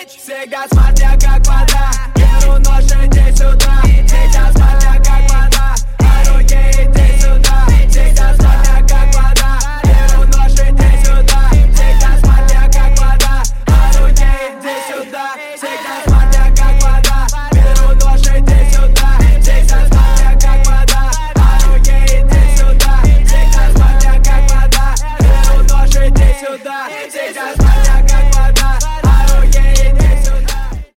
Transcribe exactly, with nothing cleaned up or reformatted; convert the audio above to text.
Всегда смотря как вода. Беру нож, иди сюда.